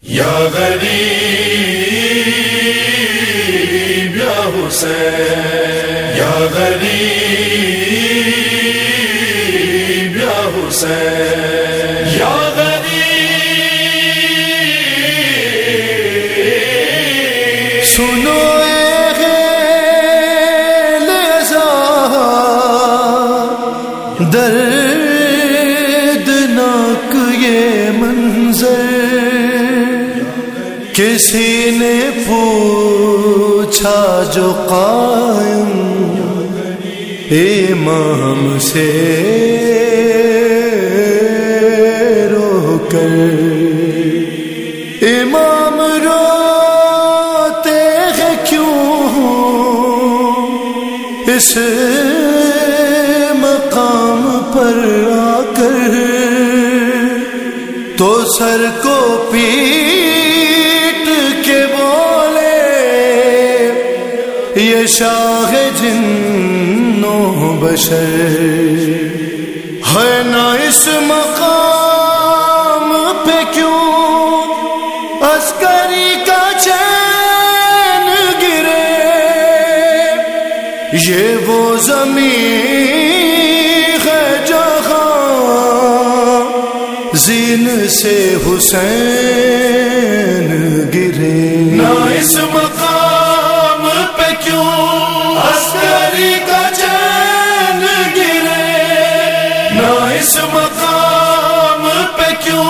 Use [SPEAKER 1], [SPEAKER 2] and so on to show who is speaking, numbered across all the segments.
[SPEAKER 1] یا غریب یا حسین، یا غریب یا حسین، یا غریب
[SPEAKER 2] سنو اے غیل ازاں دردناک یہ منظر، کسی نے پوچھا جو قائم امام سے رو کر، امام روتے ہیں کیوں اس مقام پر آ کر، تو سر کو پیٹ کے بولے یہ شاہ جن و بشر ہے نا، اس مقام پہ کیوں عسکری کا چین گرے، یہ وہ زمین ہے جہاں زین سے حسین گرے،
[SPEAKER 1] نہ اس مقام پہ کیوں عسکری کا چین گرے، نہ اس مقام پہ کیوں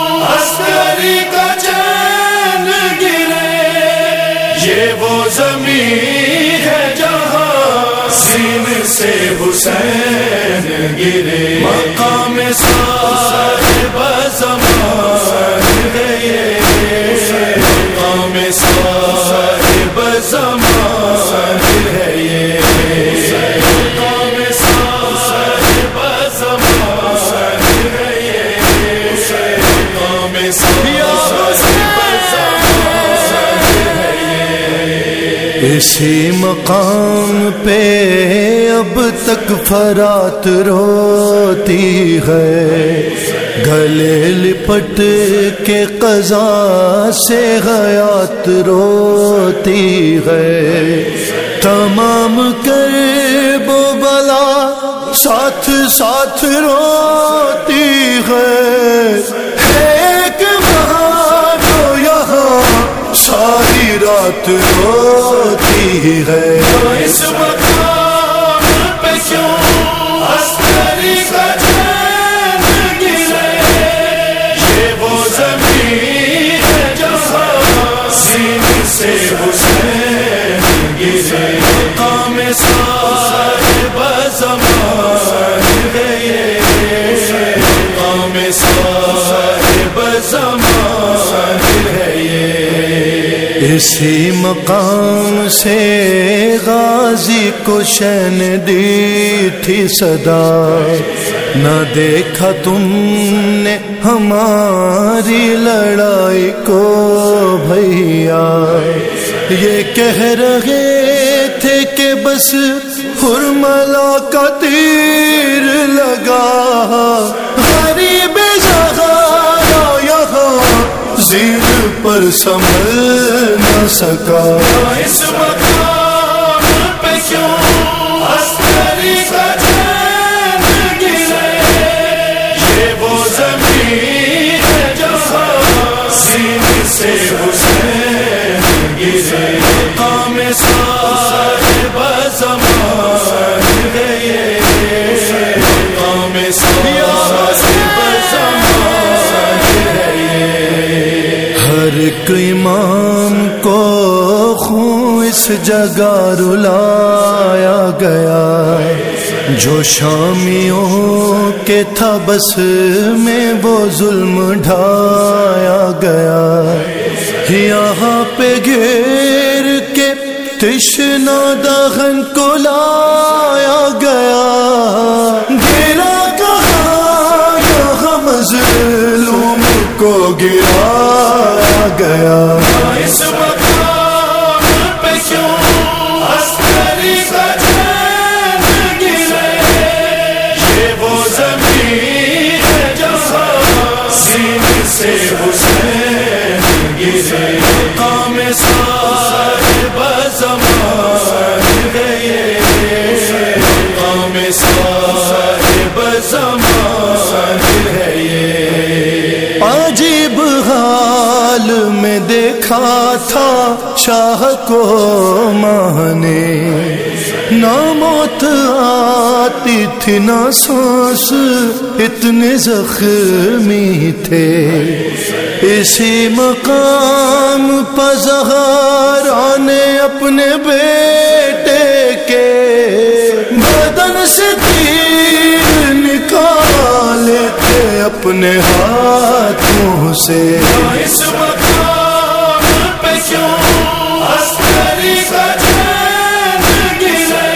[SPEAKER 1] عسکری کا چین گرے، یہ وہ زمین ہے جہاں زین سے حسین گرے، مقام صاحب زمان ہے یہ، مقام صاحب زمان ہے یہ، مقام صاحب زمان ہے یہ، مقام صاحب زمان ہے یہ۔
[SPEAKER 2] اسی مقام پہ اب تک فرات روتی ہے، گلے لپٹ کے قضا سے حیات روتی ہے، تمام کرب و بلا ساتھ ساتھ روتی ہے، ایک وہاں تو یہاں ساری رات روتی ہے،
[SPEAKER 1] اس مقام پہ کیوں عسکری کا چین گرے، یہ وہ زمین ہے جہاں زین سے حسین گرے، مقام صاحب زمان ہے یہ، مقام صاحب زمان ہے یہ۔
[SPEAKER 2] اسی مقام سے غازی کو شین دی تھی صدا، نہ دیکھا تم نے ہماری لڑائی کو بھیا، یہ کہہ رہے تھے کہ بس حرملا کا تیر لگا، غریب زہارا یہاں زین پر سنبھل نہ سکا،
[SPEAKER 1] اس مقام پہ کیوں عسکری کا چین گرے، یہ وہ زمین ہے جہاں زین سے حسین گرے، مقام صاحب زمان ہے یہ، مقام صاحب زمان ہے یہ۔
[SPEAKER 2] ہر ایک امام کو خون اس جگہ رلایا گیا، جو شامیوں کے تھا بس میں وہ ظلم ڈھایا گیا، یہاں پہ گھیر کے تشنا دہن کو لایا گیا، گرا کہاں یہاں مظلوم کو گرایا گیا،
[SPEAKER 1] اس مقام پہ کیوں عسکری کا چین گرے، یہ وہ زمین ہے جہاں زین سے حسین
[SPEAKER 2] عجیب حال میں دیکھا تھا شاہ کو ماہ نے، نہ موت آتی تھی نہ سانس، اتنے زخمی تھے۔ اسی مقام پر زہرا نے اپنے بیٹے کے بدن سے تیر نکالے تھے اپنے ہاتھوں سے۔
[SPEAKER 1] اس مقام پہ کیوں عسکری کا چین گرے،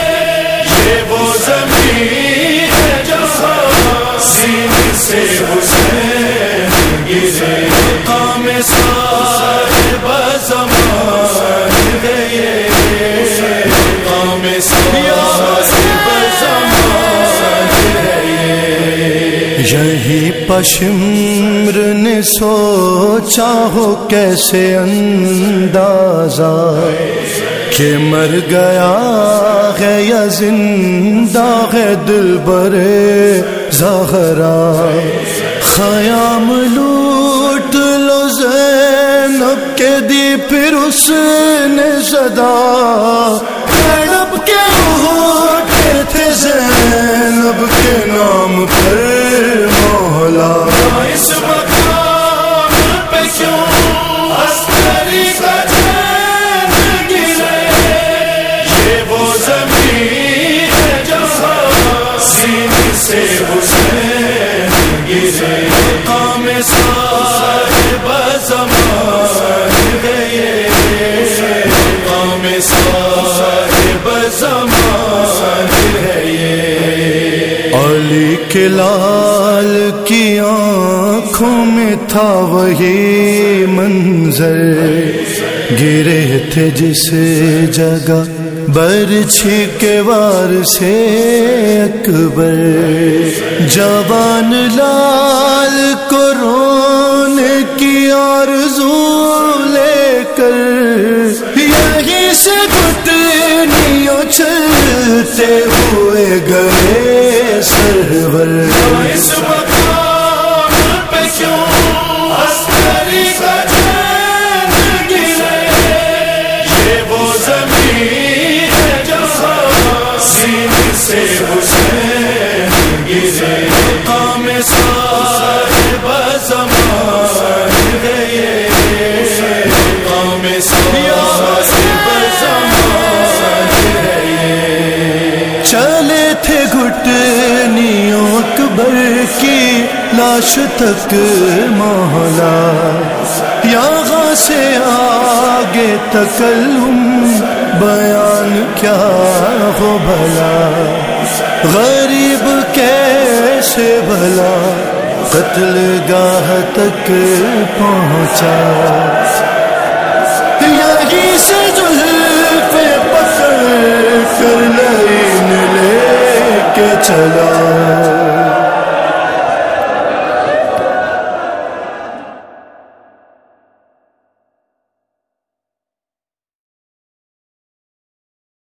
[SPEAKER 1] یہ وہ زمین ہے جہاں سینے سے حسین گرے۔ مقام صاحب زمان ہے یہ، مقام صاحب زمان ہے یہ۔
[SPEAKER 2] یہی پشمر نے سوچا ہو کیسے اندازہ کہ مر گیا ہے یا زندہ ہے دلبر زہرا۔ خیام لوٹ لو زینب کے دی پھر اس نے صدا، تڑپ کے اٹھے تھے زینب کے نام پر مولا۔
[SPEAKER 1] اس مقام پہ کیوں عسکری کا چین گرے، یہ وہ زمین ہے جہاں سینے سے حسین گرے۔ مقام صاحب زمان ہے یہ، مقام صاحب زمان ہے یہ۔
[SPEAKER 2] علی کے لال کی آنکھوں میں تھا وہی منظر، گرے تھے جس جگہ برچھی کے وار سے اکبر۔ جوان لال کو رونے کی آرزو لے کر یہیں سے گھٹنی اچھلتے ہوئے گئے سرور۔
[SPEAKER 1] اس مقام پہ کیوں عسکری کا چین گرے، یہ وہ زمین ہے جہاں سینے سے حسین گرے۔ مقام صاحب زمان ہے یہ، مقام صاحب زمان ہے یہ۔
[SPEAKER 2] چلے تھے گھٹنیوں اکبر کی لاش تک مولا، یہاں سے آگے تکلم بیان کیا ہو بھلا۔ غریب کیسے بھلا قتل گاہ تک پہنچا، یہیں سے زلفیں پکڑ کر لائن لے کے چلا۔